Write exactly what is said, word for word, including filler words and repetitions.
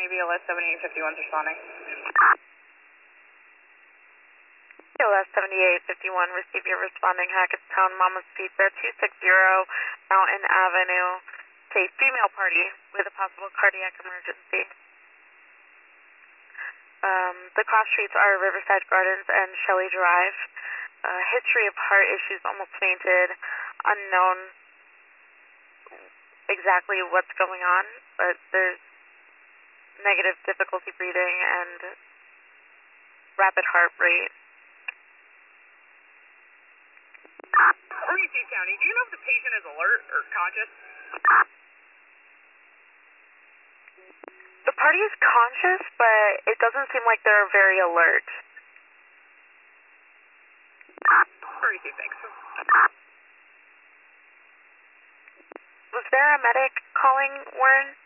County, B L S seventy-eight fifty-one responding. B L S seventy-eight fifty-one, receive your responding Hackettstown Mama's Pizza, two sixty Mountain Avenue. It's a female party with a possible cardiac emergency. Um, the cross streets are Riverside Gardens and Shelley Drive. Uh, history of heart issues, almost fainted, unknown exactly what's going on, but there's negative difficulty breathing and rapid heart rate. Reese County, do you know if the patient is alert or conscious? The party is conscious, but it doesn't seem like they're very alert. Reese, thanks. Was there a medic calling, Warren?